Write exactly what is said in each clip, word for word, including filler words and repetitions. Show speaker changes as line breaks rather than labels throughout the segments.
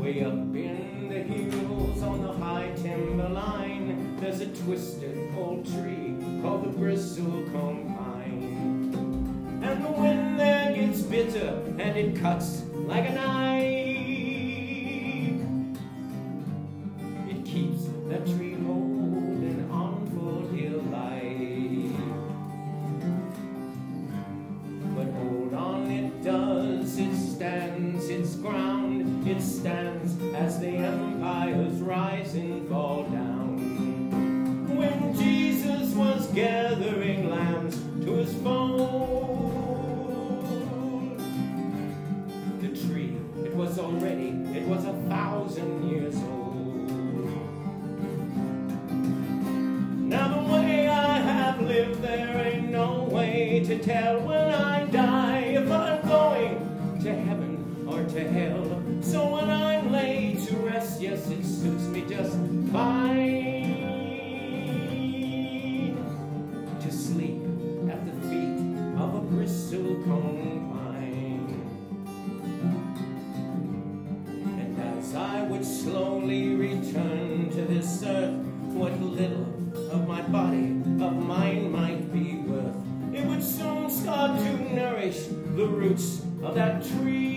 Way up in the hills on the high timberline, there's a twisted old tree called the bristlecone pine. And the wind there gets bitter and it cuts like a knife. It keeps that tree holding on for dear life. But hold on, it does, it stands its ground. It stands as the empires rise and fall down. When Jesus was gathering lambs to his fold, the tree, it was already, it was a thousand years old. Now the way I have lived, there ain't no way to tell when I die if I'm going to heaven or to hell. So when I'm laid to rest, yes, it suits me just fine to sleep at the feet of a bristlecone pine. And as I would slowly return to this earth, what little of my body, of mine might be worth, it would soon start to nourish the roots of that tree.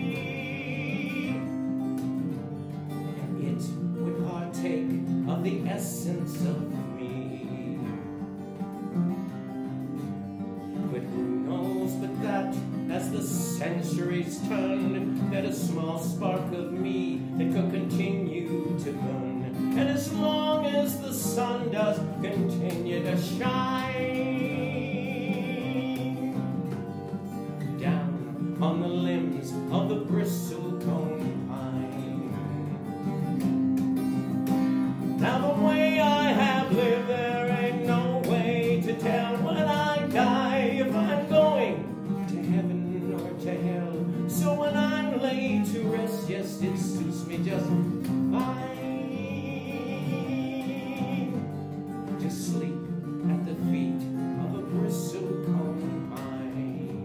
Of the essence of me. But who knows but that as the centuries turned, that a small spark of me it could continue to burn. And as long as the sun does continue to shine down on the limbs of the bristlecone pine. Now the way I have lived, there ain't no way to tell when I die if I'm going to heaven or to hell. So when I'm laid to rest, yes, it suits me just fine to sleep at the feet of a bristlecone pine.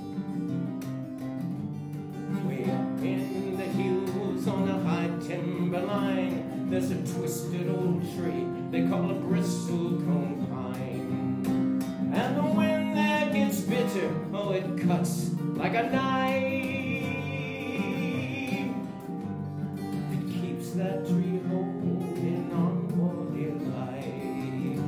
Way up in the hills on the high timberline, there's a twisted old tree they call a bristlecone pine. And the wind there gets bitter, oh, it cuts like a knife. It keeps that tree holding on for dear life.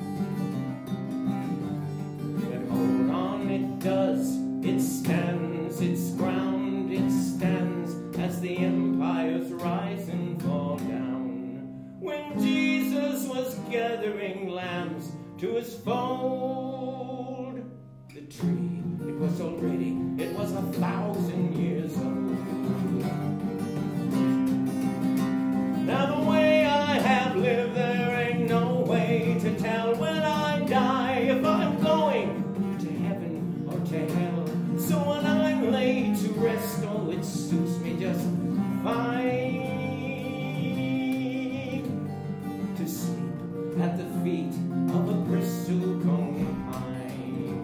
But hold on, it does, it stands its ground, it stands as the empires rise and fall down. When Jesus was gathering lambs to his fold, the tree, it was already, it was a thousand years old. Now the way I have lived, there ain't no way to tell when I die if I'm going to heaven or to hell. So when I'm laid to rest, oh, it suits me just fine at the feet of a bristlecone pine.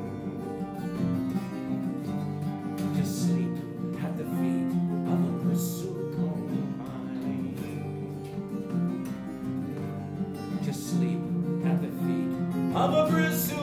To sleep at the feet of a bristlecone pine. To sleep at the feet of a bristlecone